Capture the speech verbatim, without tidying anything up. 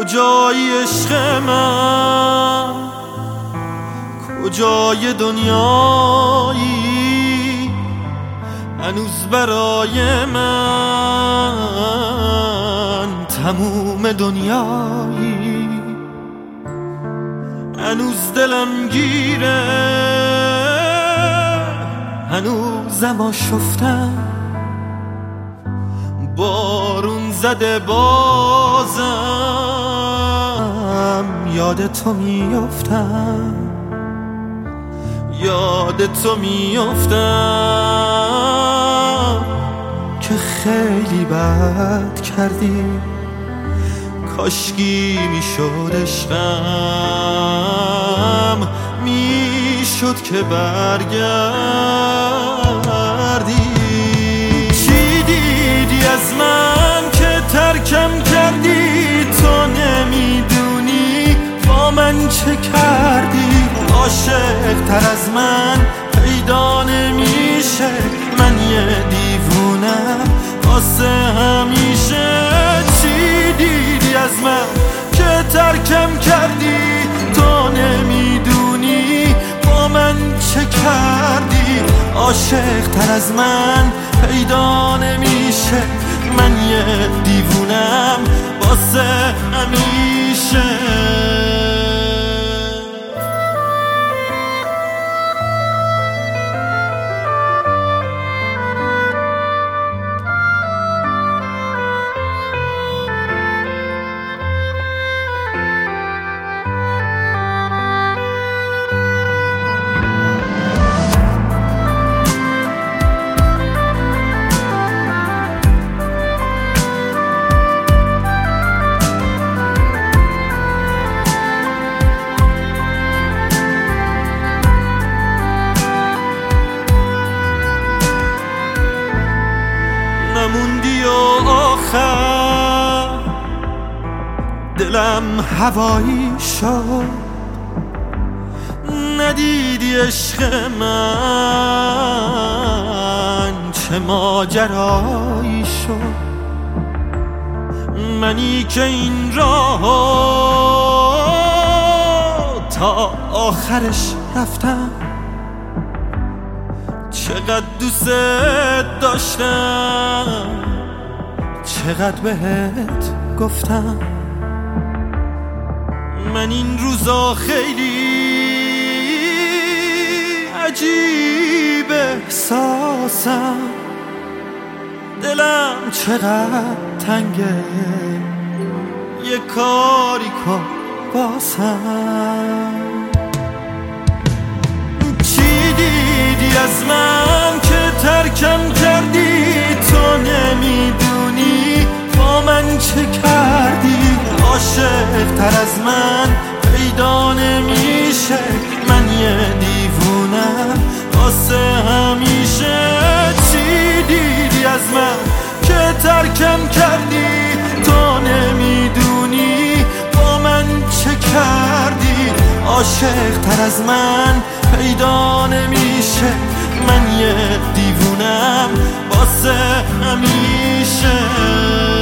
کجای عشق من، کجای دنیایی، هنوز برای من تموم دنیایی. هنوز دلم گیره، هنوزم آشفتم، بارون زده بازم یاد تو میافتم، یاد تو میافتم که خیلی بد کردی، کاشکی میشد عشقم، میشد که برگردی. چی دیدی از من که ترکم کردی؟ تو نمیدونی با من چه کردی. عاشق تر از من پیدا نمیشه، من یه دیوونم واسه همیشه. چی دیدی از من که ترکم کردی؟ تو نمیدونی با من چه کردی. عاشق تر از من پیدا نمیشه، من یه دیوونم واسه همیشه. نموندی و آخر دلم هوایی شد، ندیدی عشق من چه ماجرایی شد. منی که این راه تا آخرش رفتم، چقدر دوست داشتم، چقدر بهت گفتم. من این روزا خیلی عجیب احساسم، دلم چقدر تنگه، یه کاری کن باسم. چی دیدی از من که ترکم کردی؟ تو نمیدونی با من چه کردی. عاشق تر از من پیدا نمیشه، من یه دیوونم واسه همیشه. چی دیدی از من که ترکم کردی؟ تو نمیدونی با من چه کردی. عاشق تر از من پیدا نمیشه، من یه دیوونم واسه همیشه.